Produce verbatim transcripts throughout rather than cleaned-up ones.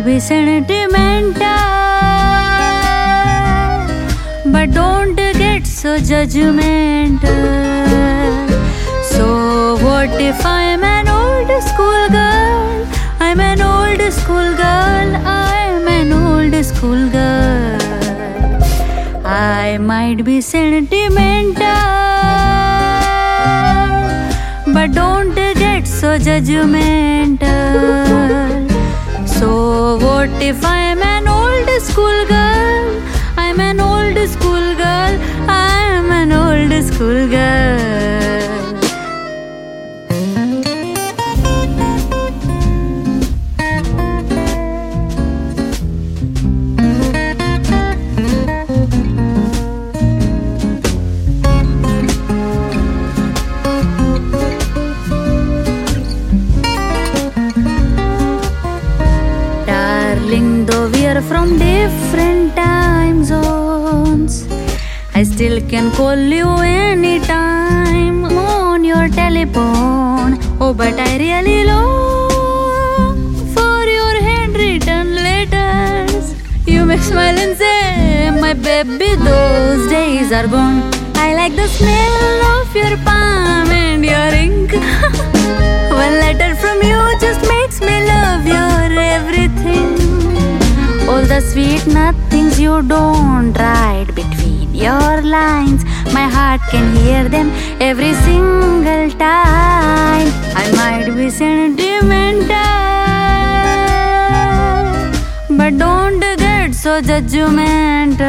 might be sentimental, but don't get so judgmental. So what if I'm an old school girl? I'm an old school girl. I'm an old school girl. I might be sentimental, but don't get so judgmental. So what if I'm an old school girl? I'm an old school girl. I'm an old school girl. Darling, though we are from different time zones, I still can call you anytime on your telephone. Oh, but I really long for your handwritten letters. You make smile and say, my baby, those days are gone. I like the smell of your palm and your ink. One letter from you just makes me love your everything. All the sweet nothings you don't write between your lines, my heart can hear them every single time. I might be sentimental, but don't get so judgmental.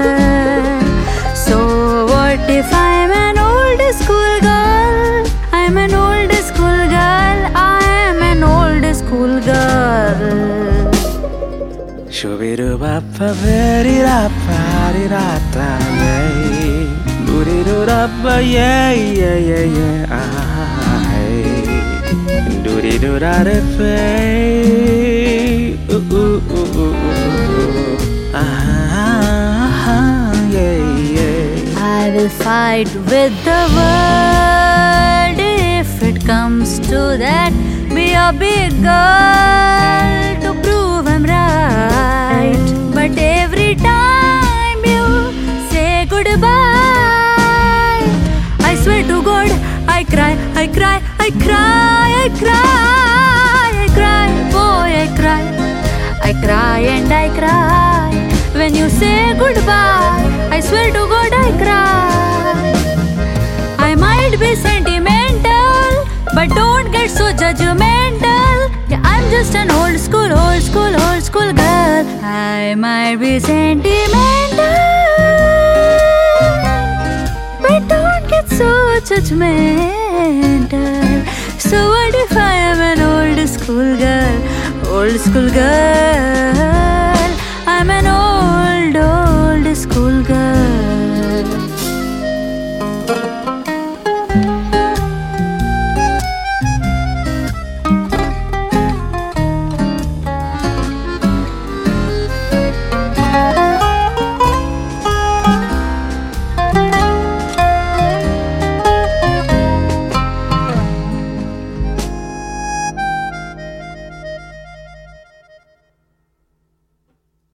So what if I'm an old school girl? I'm an old school girl. I'm an old school girl. Shubidu bapa very rapa di rata yay. Doodidu rapa yeah yeah yeah yeah ah hey. Doodidu rada fay ooh ooh ooh ooh ooh ah yeah yeah. I will fight with the world if it comes to that. Be a big girl to prove I'm right. But every time you say goodbye, I swear to God, I cry, I cry, I cry, I cry, I cry, boy, I cry, I cry and I cry. When you say goodbye, I swear to God, I cry. I might be sentimental, but don't get so judgmental. Yeah, I'm just an old school, old school, old school girl. I might be sentimental, but don't get so judgmental. So what if I am an old school girl? Old school girl. I'm an old